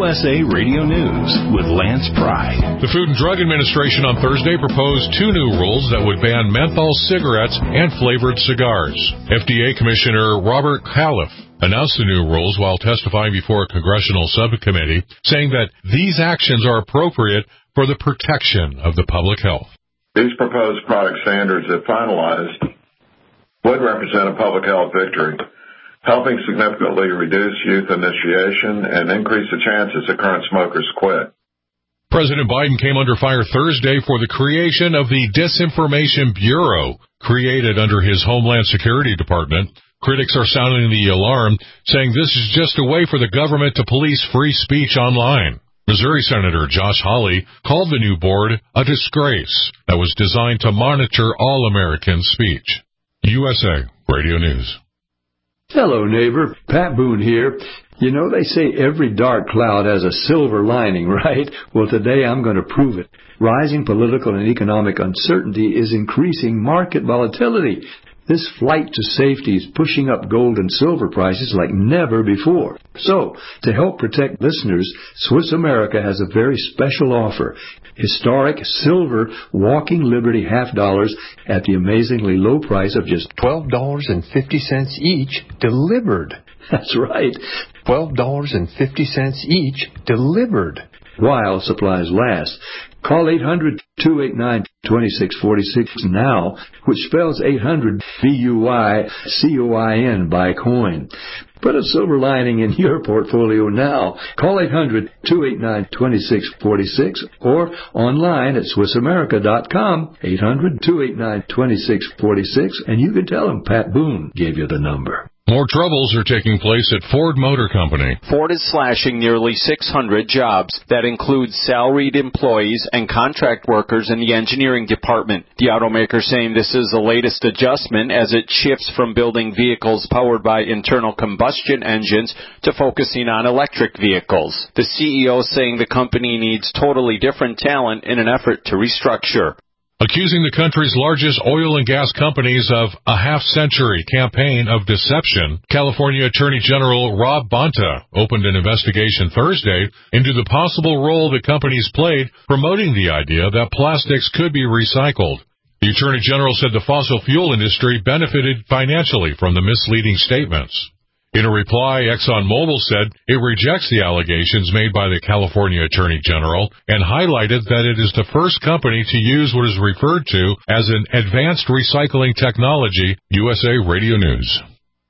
USA Radio News with Lance Pry. The Food and Drug Administration on Thursday proposed 2 new rules that would ban menthol cigarettes and flavored cigars. FDA Commissioner Robert Califf announced the new rules while testifying before a congressional subcommittee, saying that these actions are appropriate for the protection of the public health. These proposed product standards, if finalized, would represent a public health victory, helping significantly reduce youth initiation and increase the chances that current smokers quit. President Biden came under fire Thursday for the creation of the Disinformation Bureau, created under his Homeland Security Department. Critics are sounding the alarm, saying this is just a way for the government to police free speech online. Missouri Senator Josh Hawley called the new board a disgrace that was designed to monitor all American speech. USA Radio News. Hello, neighbor. Pat Boone here. You know, they say every dark cloud has a silver lining, right? Well, today I'm going to prove it. Rising political and economic uncertainty is increasing market volatility. This flight to safety is pushing up gold and silver prices like never before. So, to help protect listeners, Swiss America has a very special offer. Historic silver Walking Liberty $half at the amazingly low price of just $12.50 each delivered. That's right. $12.50 each delivered. While supplies last. Call 800-289-2646 now, which spells 800 BUYCOIN by coin. Put a silver lining in your portfolio now. Call 800-289-2646 or online at SwissAmerica.com, 800-289-2646, and you can tell them Pat Boone gave you the number. More troubles are taking place at Ford Motor Company. Ford is slashing nearly 600 jobs. That includes salaried employees and contract workers in the engineering department. The automaker saying this is the latest adjustment as it shifts from building vehicles powered by internal combustion engines to focusing on electric vehicles. The CEO saying the company needs totally different talent in an effort to restructure. Accusing the country's largest oil and gas companies of a half-century campaign of deception, California Attorney General Rob Bonta opened an investigation Thursday into the possible role the companies played promoting the idea that plastics could be recycled. The Attorney General said the fossil fuel industry benefited financially from the misleading statements. In a reply, ExxonMobil said it rejects the allegations made by the California Attorney General and highlighted that it is the first company to use what is referred to as an advanced recycling technology. USA Radio News.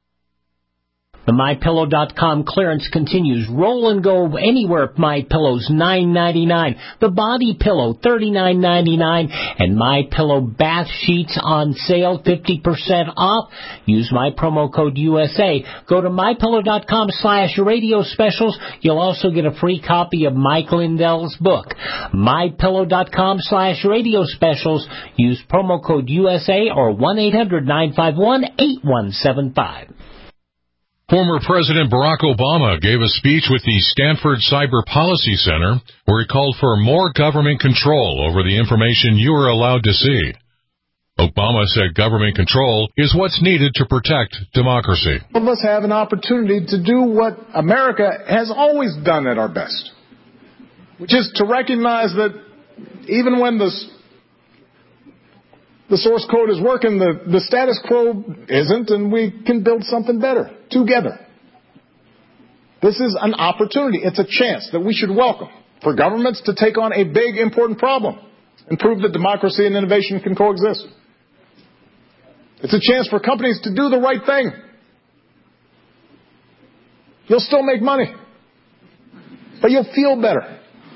The MyPillow.com clearance continues. Roll and go anywhere. MyPillow's $9.99. The Body Pillow $39.99, and MyPillow bath sheets on sale 50% off. Use my promo code USA. Go to MyPillow.com/radio specials. You'll also get a free copy of Mike Lindell's book. MyPillow.com/radio specials. Use promo code USA or 1-800-951-8175. Former President Barack Obama gave a speech with the Stanford Cyber Policy Center where he called for more government control over the information you are allowed to see. Obama said government control is what's needed to protect democracy. All of us have an opportunity to do what America has always done at our best, which is to recognize that even when the source code is working, the status quo isn't, and we can build something better together. This is an opportunity. It's a chance that we should welcome for governments to take on a big, important problem and prove that democracy and innovation can coexist. It's a chance for companies to do the right thing. You'll still make money, but you'll feel better.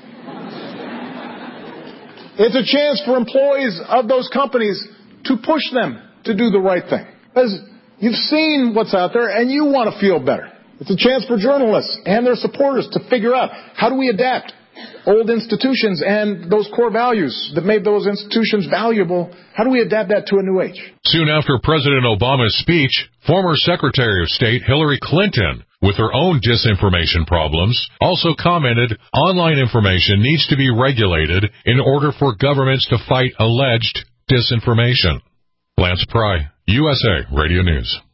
It's a chance for employees of those companies to push them to do the right thing. Because you've seen what's out there and you want to feel better. It's a chance for journalists and their supporters to figure out how do we adapt old institutions and those core values that made those institutions valuable. How do we adapt that to a new age? Soon after President Obama's speech, former Secretary of State Hillary Clinton, with her own disinformation problems, also commented online information needs to be regulated in order for governments to fight alleged disinformation. Lance Pry, USA Radio News.